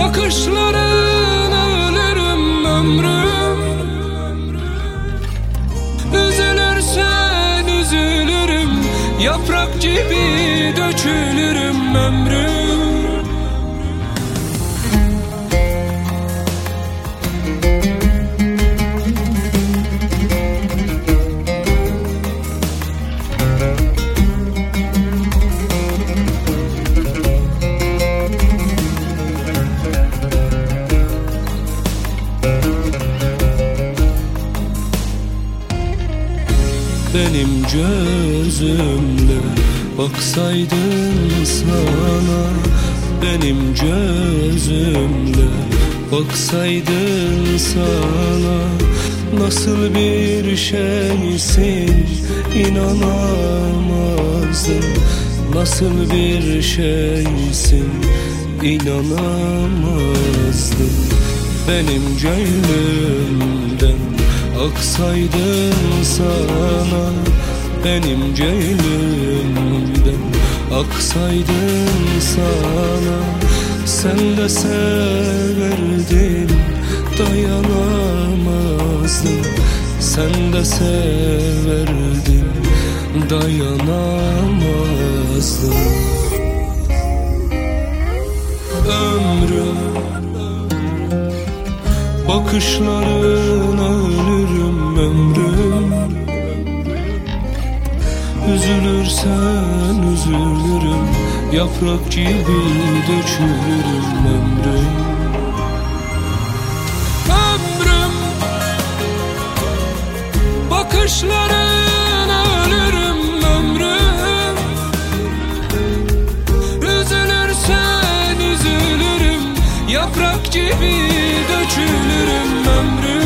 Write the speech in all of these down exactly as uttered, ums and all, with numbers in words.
bakışlarına ölürüm ömrüm. Üzülürsen üzülürüm, yaprak gibi dökülürüm ömrüm. Benim gözümle baksaydın sana, benim gözümle baksaydın sana, nasıl bir şeysin inanamazdım. Nasıl bir şeysin inanamazdım. Benim gönlümden aksaydın sana, benim gönlümden aksaydın sana, sen de severdin dayanamazdın. Sen de severdin dayanamazdın. Ömrüm bakışlarına ölürüm ömrüm. Üzülürsen üzülürüm, yaprak gibi dökülürüm ömrüm. Ömrüm bakışlarına ölürüm ömrüm. Üzülürsen üzülürüm, yaprak gibi dökülürüm ömrüm.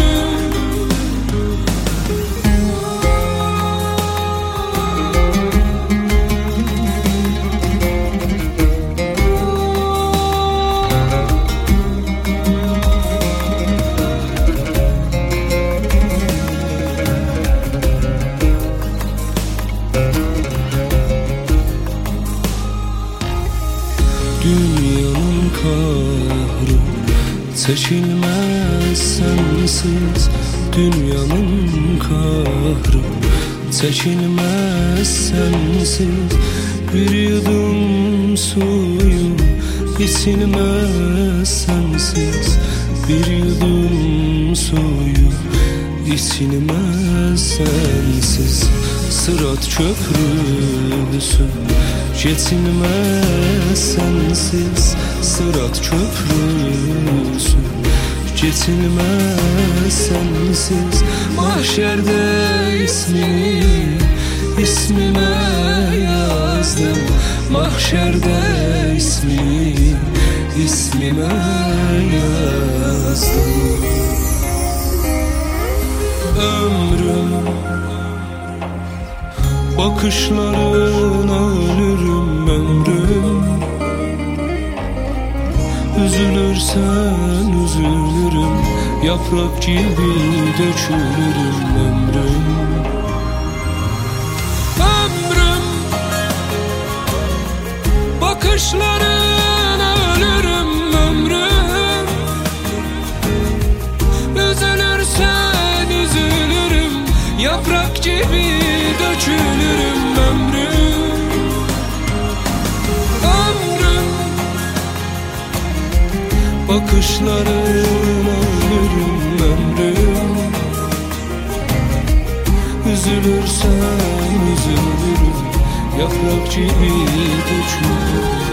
Dünyanın kahrı çekilmez sensiz, dünyanın kahrı çekilmez sensiz. Bir yudum suyu içilmez sensiz, bir yudum suyu içilmez sensiz. Sırat köprüsü geçilmez sensiz, sırat köprüsü geçilmez sensiz. Mahşerde ismini ismime yazdım, mahşerde ismini ismime yazdım. Ömrüm bakışlarına ölürüm ömrüm. Üzülürsen üzülürüm, yaprak gibi dökülürüm ömrüm. Ömrüm bakışlarına ölürüm ömrüm. Üzülürsen üzülürüm, yaprak gibi dökülürüm ömrüm. Ömrüm bakışlarına ölürüm ömrüm. Üzülürsen üzülürüm, yaprak gibi dökülürüm.